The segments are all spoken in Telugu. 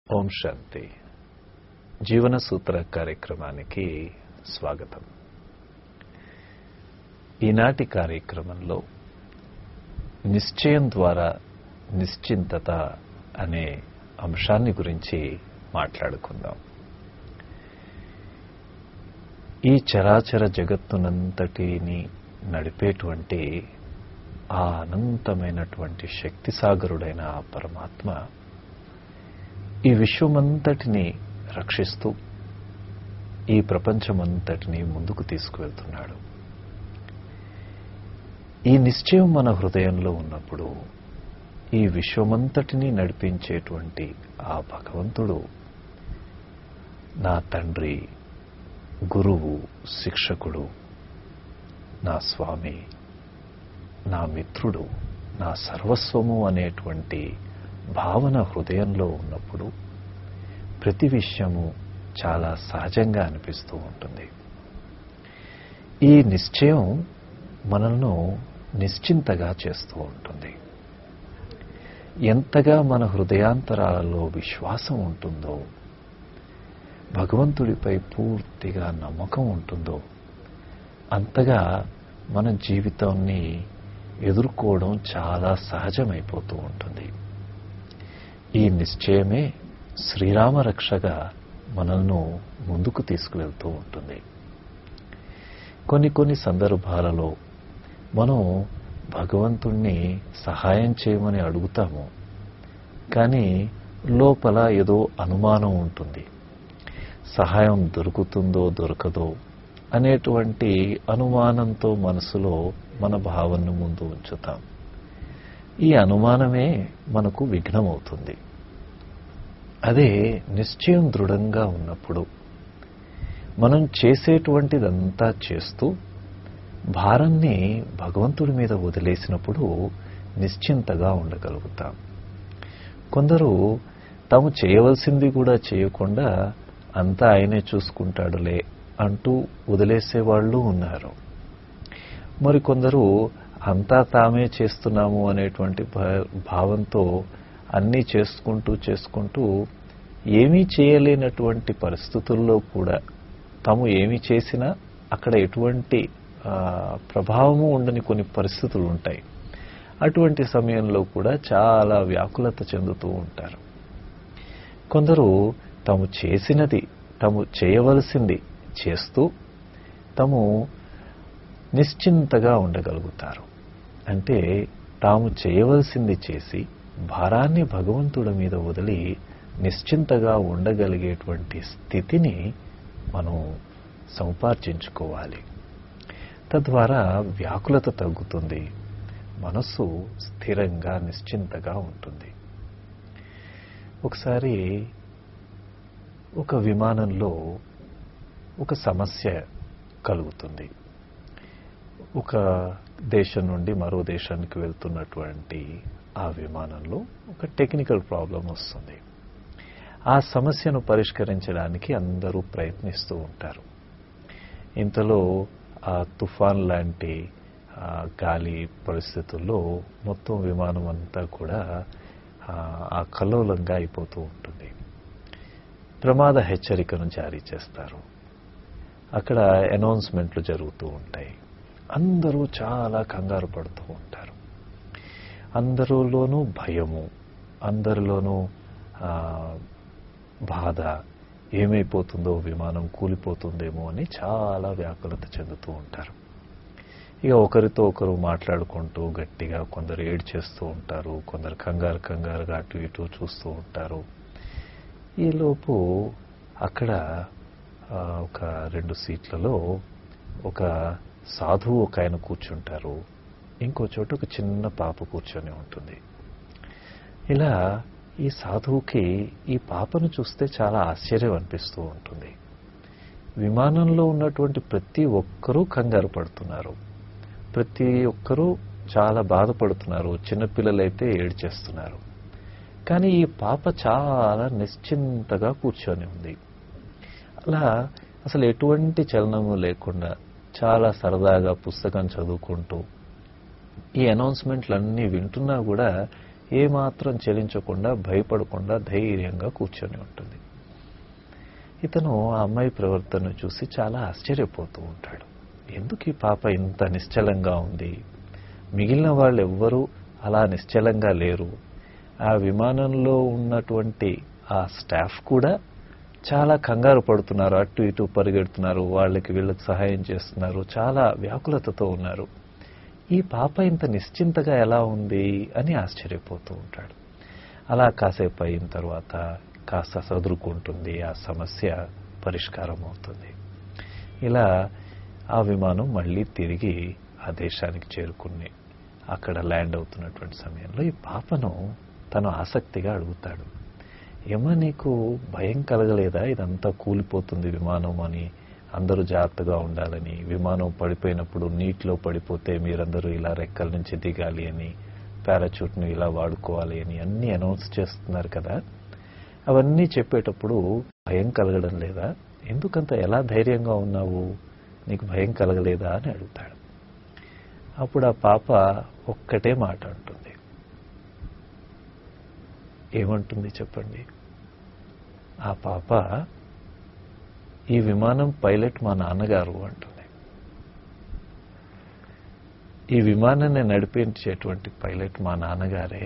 ఓం శాంతి. జీవన సూత్ర కార్యక్రమానికి స్వాగతం. ఈనాటి కార్యక్రమంలో నిశ్చయం ద్వారా నిశ్చింతత అనే అంశాన్ని గురించి మాట్లాడుకుందాం. ఈ చరాచర జగత్తునంతటిని నడిపేటువంటి ఆ అనంతమైనటువంటి శక్తిసాగరుడైన ఆ పరమాత్మ ఈ విశ్వమంతటిని రక్షిస్తూ ఈ ప్రపంచమంతటిని ముందుకు తీసుకువెళ్తున్నాడు. ఈ నిశ్చయం మన హృదయంలో ఉన్నప్పుడు ఈ విశ్వమంతటిని నడిపించేటువంటి ఆ భగవంతుడు నా తండ్రి, గురువు, శిక్షకుడు, నా స్వామి, నా మిత్రుడు, నా సర్వస్వము అనేటువంటి భావన హృదయంలో ఉన్నప్పుడు ప్రతి విషయము చాలా సహజంగా అనిపిస్తూ ఉంటుంది. ఈ నిశ్చయం మనల్ని నిశ్చింతగా చేస్తూ ఉంటుంది. ఎంతగా మన హృదయాంతరాలలో విశ్వాసం ఉంటుందో, భగవంతుడిపై పూర్తిగా నమ్మకం ఉంటుందో, అంతగా మన జీవితాన్ని ఎదుర్కోవడం చాలా సహజమైపోతూ ఉంటుంది. ఈ నిశ్చయమే శ్రీరామరక్షగా మనల్ని ముందుకు తీసుకువెళ్తూ ఉంటుంది. కొన్ని సందర్భాలలో మనం భగవంతుణ్ణి సహాయం చేయమని అడుగుతాము, కానీ లోపల ఏదో అనుమానం ఉంటుంది. సహాయం దొరుకుతుందో దొరకదో అనేటువంటి అనుమానంతో మనసులో మన భావనను ముందు ఉంచుతాం. ఈ అనుమానమే మనకు విఘ్నమవుతుంది. అదే నిశ్చయం దృఢంగా ఉన్నప్పుడు మనం చేసేటువంటిదంతా చేస్తూ భారాన్ని భగవంతుడి మీద వదిలేసినప్పుడు నిశ్చింతగా ఉండగలుగుతాం. కొందరు తాము చేయవలసింది కూడా చేయకుండా అంతా ఆయనే చూసుకుంటాడులే అంటూ వదిలేసేవాళ్ళు ఉన్నారు. మరికొందరు అంతా తామే చేస్తున్నాము అనేటువంటి భావంతో అన్నీ చేసుకుంటూ ఏమీ చేయలేనటువంటి పరిస్థితుల్లో కూడా తాము ఏమి చేసినా అక్కడ ఎటువంటి ప్రభావము ఉండని కొన్ని పరిస్థితులు ఉంటాయి. అటువంటి సమయంలో కూడా చాలా వ్యాకులత చెందుతూ ఉంటారు. కొందరు తాము చేయవలసింది చేస్తూ తాము నిశ్చింతగా ఉండగలుగుతారు. అంటే తాము చేయవలసింది చేసి భారాన్ని భగవంతుడి మీద వదిలి నిశ్చింతగా ఉండగలిగేటువంటి స్థితిని మనం సంపార్జించుకోవాలి. తద్వారా వ్యాకులత తగ్గుతుంది, మనస్సు స్థిరంగా నిశ్చింతగా ఉంటుంది. ఒకసారి ఒక విమానంలో ఒక సమస్య కలుగుతుంది. ఒక దేశం నుండి మరో దేశానికి వెళ్తున్నటువంటి ఆ విమానంలో ఒక టెక్నికల్ ప్రాబ్లం వస్తుంది. ఆ సమస్యను పరిష్కరించడానికి అందరూ ప్రయత్నిస్తూ ఉంటారు. ఇంతలో ఆ తుఫాన్ లాంటి గాలి పరిస్థితుల్లో మొత్తం విమానం అంతా కూడా ఆ కల్లోలంగా అయిపోతూ ఉంటుంది. ప్రమాద హెచ్చరికను జారీ చేస్తారు. అక్కడ అనౌన్స్మెంట్లు జరుగుతూ ఉంటాయి. అందరూ చాలా కంగారు పడుతూ ఉంటారు. అందరిలోనూ భయము, అందరిలోనూ బాధ, ఏమైపోతుందో, విమానం కూలిపోతుందేమో అని చాలా వ్యాకులత చెందుతూ ఉంటారు. ఇక ఒకరితో ఒకరు మాట్లాడుకుంటూ గట్టిగా కొందరు ఏడ్చేస్తూ ఉంటారు, కొందరు కంగారుగా అటు ఇటు చూస్తూ ఉంటారు. ఈలోపు అక్కడ ఒక 2 సీట్లలో ఒక సాధువు ఒక ఆయన కూర్చుంటారు, ఇంకో చోట ఒక చిన్న పాప కూర్చొని ఉంటుంది. ఇలా ఈ సాధువుకి ఈ పాపను చూస్తే చాలా ఆశ్చర్యం అనిపిస్తూ ఉంటుంది. విమానంలో ఉన్నటువంటి ప్రతి ఒక్కరూ కంగారు పడుతున్నారు, ప్రతి ఒక్కరూ చాలా బాధపడుతున్నారు, చిన్నపిల్లలైతే ఏడ్చేస్తున్నారు. కానీ ఈ పాప చాలా నిశ్చింతగా కూర్చొని ఉంది. అలా అసలు ఎటువంటి చలనము లేకుండా చాలా సరదాగా పుస్తకం చదువుకుంటూ ఈ అనౌన్స్మెంట్లన్నీ వింటున్నా కూడా ఏమాత్రం చెలించకుండా భయపడకుండా ధైర్యంగా కూర్చొని ఉంటుంది. ఇతను ఆ అమ్మాయి ప్రవర్తనను చూసి చాలా ఆశ్చర్యపోతూ ఉంటాడు. ఎందుకు ఈ పాప ఇంత నిశ్చలంగా ఉంది? మిగిలిన వాళ్ళు ఎవ్వరూ అలా నిశ్చలంగా లేరు. ఆ విమానంలో ఉన్నటువంటి ఆ స్టాఫ్ కూడా చాలా కంగారు పడుతున్నారు, అటు ఇటు పరిగెడుతున్నారు, వాళ్ళకి వీళ్ళకి సహాయం చేస్తున్నారు, చాలా వ్యాకులతతో ఉన్నారు. ఈ పాప ఇంత నిశ్చింతగా ఎలా ఉంది అని ఆశ్చర్యపోతూ ఉంటాడు. అలా కాసేపు అయిన తర్వాత కాస్త సదురుకుంటుంది, ఆ సమస్య పరిష్కారం అవుతుంది. ఇలా ఆ విమానం మళ్ళీ తిరిగి ఆ దేశానికి చేరుకుని అక్కడ ల్యాండ్ అవుతున్నటువంటి సమయంలో ఈ పాపను తను ఆసక్తిగా అడుగుతాడు, ఏమా నీకు భయం కలగలేదా? ఇదంతా కూలిపోతుంది విమానం అని, అందరూ జాగ్రత్తగా ఉండాలని, విమానం పడిపోయినప్పుడు నీటిలో పడిపోతే మీరందరూ ఇలా రెక్కల నుంచి దిగాలి అని, పారాచూట్ను ఇలా వాడుకోవాలి అని అన్నీ అనౌన్స్ చేస్తున్నారు కదా, అవన్నీ చెప్పేటప్పుడు భయం కలగడం లేదా? ఎందుకంత ఎలా ధైర్యంగా ఉన్నావు? నీకు భయం కలగలేదా అని అడుగుతాడు. అప్పుడు ఆ పాప ఒక్కటే మాట అంటుంది. ఏమంటుంది చెప్పండి? ఆ పాప, ఈ విమానం పైలట్ మా నాన్నగారు అంటుంది. ఈ విమానాన్ని నడిపించేటువంటి పైలట్ మా నాన్నగారే.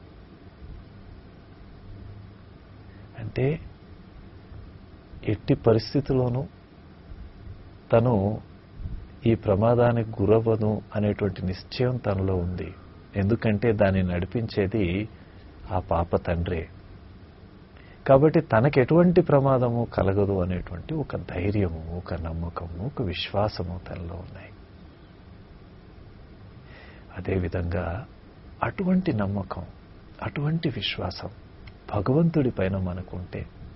అంటే ఎట్టి పరిస్థితుల్లోనూ తను ఈ ప్రమాదానికి గురవ్వను అనేటువంటి నిశ్చయం తనలో ఉంది. ఎందుకంటే దాన్ని నడిపించేది ఆ పాప తండ్రే. కాబట్టి తనకు ఎటువంటి ప్రమాదము కలగదు అనేటువంటి ఒక ధైర్యము, ఒక నమ్మకము, ఒక విశ్వాసము తనలో ఉన్నాయి. అదేవిధంగా అటువంటి నమ్మకం, అటువంటి విశ్వాసం భగవంతుడి పైన మనకుంటే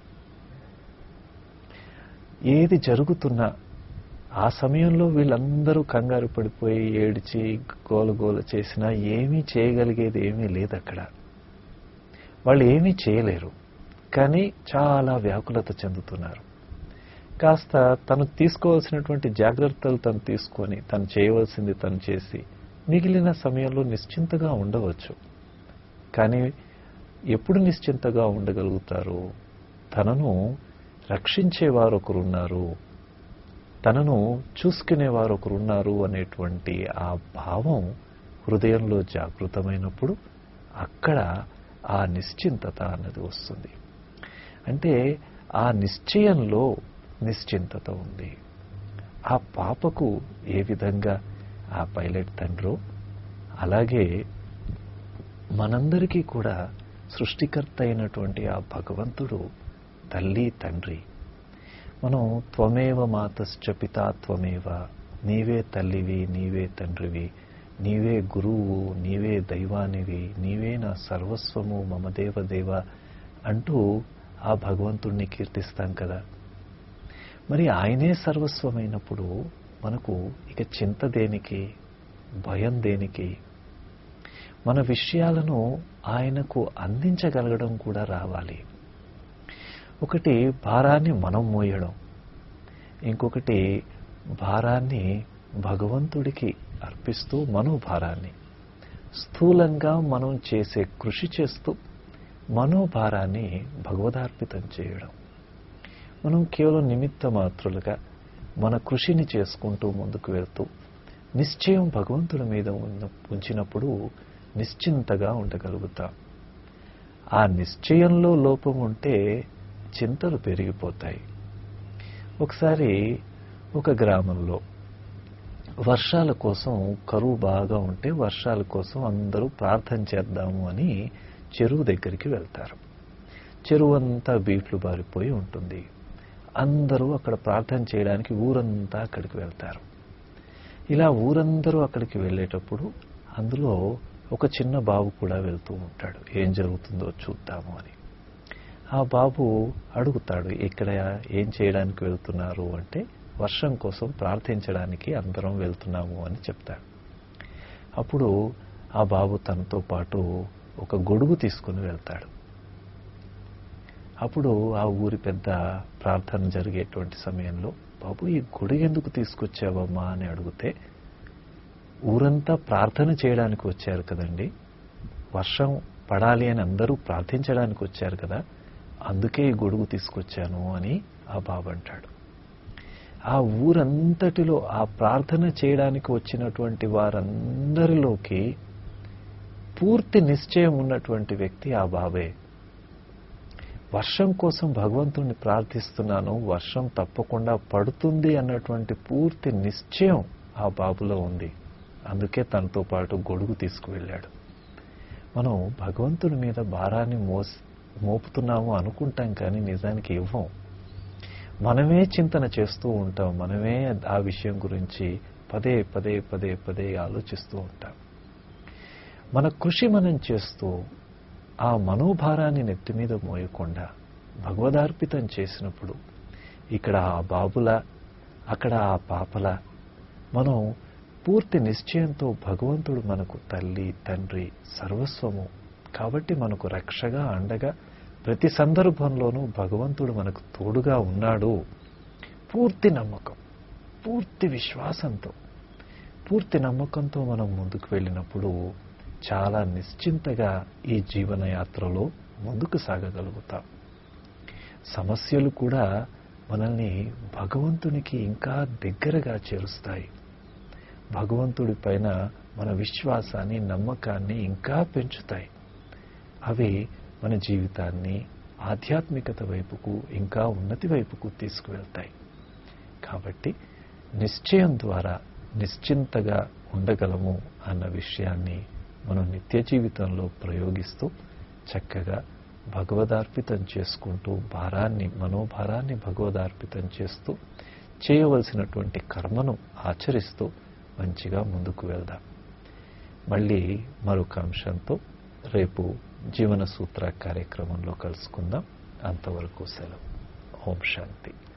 ఏది జరుగుతున్నా ఆ సమయంలో వీళ్ళందరూ కంగారు పడిపోయి ఏడిచి గోలగోల చేసినా ఏమీ చేయగలిగేది ఏమీ లేదు అక్కడ. వాళ్ళు ఏమీ చేయలేరు, కానీ చాలా వ్యాకులత చెందుతున్నారు. కాస్త తను తీసుకోవాల్సినటువంటి జాగ్రత్తలు తను తీసుకొని, తను చేయవలసింది తను చేసి మిగిలిన సమయంలో నిశ్చింతగా ఉండవచ్చు. కానీ ఎప్పుడు నిశ్చింతగా ఉండగలుగుతారు? తనను రక్షించేవారు ఒకరున్నారు, తనను చూసుకునేవారు ఒకరున్నారు అనేటువంటి ఆ భావం హృదయంలో జాగృతమైనప్పుడు అక్కడ ఆ నిశ్చింతత అన్నది వస్తుంది. అంటే ఆ నిశ్చయంలో నిశ్చింతత ఉంది. ఆ పాపకు ఏ విధంగా ఆ పైలట్ తండ్రో అలాగే మనందరికీ కూడా సృష్టికర్త అయినటువంటి ఆ భగవంతుడు తల్లి తండ్రి. మనం త్వమేవ మాతశ్చ పితా త్వమేవ, నీవే తల్లివి, నీవే తండ్రివి, నీవే గురువు, నీవే దైవానివి, నీవే నా సర్వస్వము మమ దేవదేవ అంటూ ఆ భగవంతుణ్ణి కీర్తిస్తాం కదా. మరి ఆయనే సర్వస్వమైనప్పుడు మనకు ఇక చింత దేనికి, భయం దేనికి? మన విషయాలను ఆయనకు అందించగలగడం కూడా రావాలి. ఒకటి భారాన్ని మనం మోయడం, ఇంకొకటి భారాన్ని భగవంతుడికి అర్పిస్తూ మనోభారాన్ని స్థూలంగా మనం చేసే కృషి చేస్తూ మనోభారాన్ని భగవదార్పితం చేయడం. మనం కేవలం నిమిత్త మాత్రులుగా మన కృషిని చేసుకుంటూ ముందుకు వెళ్తూ నిశ్చయం భగవంతుడి మీద ఉంచినప్పుడు నిశ్చింతగా ఉండగలుగుతాం. ఆ నిశ్చయంలో లోపం ఉంటే చింతలు పెరిగిపోతాయి. ఒకసారి ఒక గ్రామంలో వర్షాల కోసం కరువు బాగా ఉంటే వర్షాల కోసం అందరూ ప్రార్థన చేద్దాము అని చెరువు దగ్గరికి వెళ్తారు. చెరువు అంతా బీట్లు బారిపోయి ఉంటుంది. అందరూ అక్కడ ప్రార్థన చేయడానికి ఊరంతా అక్కడికి వెళ్తారు. ఇలా ఊరందరూ అక్కడికి వెళ్ళేటప్పుడు అందులో ఒక చిన్న బాబు కూడా వెళ్తూ ఉంటాడు, ఏం జరుగుతుందో చూద్దాము అని. ఆ బాబు అడుగుతాడు, ఇక్కడ ఏం చేయడానికి వెళ్తున్నారు అంటే, వర్షం కోసం ప్రార్థించడానికి అందరం వెళ్తున్నాము అని చెప్తాడు. అప్పుడు ఆ బాబు తనతో పాటు ఒక గొడుగు తీసుకుని వెళ్తాడు. అప్పుడు ఆ ఊరి పెద్ద ప్రార్థన జరిగేటువంటి సమయంలో, బాబు ఈ గొడుగు ఎందుకు తీసుకొచ్చావమ్మా అని అడిగితే, ఊరంతా ప్రార్థన చేయడానికి వచ్చారు కదండి, వర్షం పడాలి అని అందరూ ప్రార్థించడానికి వచ్చారు కదా, అందుకే ఈ గొడుగు తీసుకొచ్చాను అని ఆ బాబు అంటాడు. ఆ ఊరంతటిలో ఆ ప్రార్థన చేయడానికి వచ్చినటువంటి వారందరిలోకి పూర్తి నిశ్చయం ఉన్నటువంటి వ్యక్తి ఆ బాబే. వర్షం కోసం భగవంతుణ్ణి ప్రార్థిస్తున్నాను, వర్షం తప్పకుండా పడుతుంది అన్నటువంటి పూర్తి నిశ్చయం ఆ బాబులో ఉంది. అందుకే తనతో పాటు గొడుగు తీసుకువెళ్ళాడు. మనం భగవంతుని మీద భారాన్ని మోపుతున్నాము అనుకుంటాం, కానీ నిజానికి ఇవ్వం. మనమే చింతన చేస్తూ ఉంటాం, మనమే ఆ విషయం గురించి పదే పదే పదే పదే ఆలోచిస్తూ ఉంటాం. మన కృషి మనం చేస్తూ ఆ మనోభారాన్ని నెత్తి మీద మోయకుండా భగవదార్పితం చేసినప్పుడు ఇక్కడ ఆ బాబులా, అక్కడ ఆ పాపలా మనం పూర్తి నిశ్చయంతో భగవంతుడు మనకు తల్లి, తండ్రి, సర్వస్వము కాబట్టి మనకు రక్షగా, అండగా, ప్రతి సందర్భంలోనూ భగవంతుడు మనకు తోడుగా ఉన్నాడు. పూర్తి నమ్మకం, పూర్తి విశ్వాసంతో, పూర్తి నమ్మకంతో మనం ముందుకు వెళ్ళినప్పుడు చాలా నిశ్చింతగా ఈ జీవనయాత్రలో ముందుకు సాగగలుగుతాం. సమస్యలు కూడా మనల్ని భగవంతునికి ఇంకా దగ్గరగా చేరుస్తాయి. భగవంతుడి పైన మన విశ్వాసాన్ని, నమ్మకాన్ని ఇంకా పెంచుతాయి. అవి మన జీవితాన్ని ఆధ్యాత్మికత వైపుకు, ఇంకా ఉన్నతి వైపుకు తీసుకువెళ్తాయి. కాబట్టి నిశ్చయం ద్వారా నిశ్చింతగా ఉండగలము అన్న విషయాన్ని మనం నిత్య జీవితంలో ప్రయోగిస్తూ చక్కగా భగవదార్పితం చేసుకుంటూ మనోభారాన్ని భగవదార్పితం చేస్తూ చేయవలసినటువంటి కర్మను ఆచరిస్తూ మంచిగా ముందుకు వెళ్దాం. మళ్ళీ మరొక అంశంతో రేపు జీవన సూత్ర కార్యక్రమంలో కలుసుకుందాం. అంతవరకు సెలవు. ఓం శాంతి.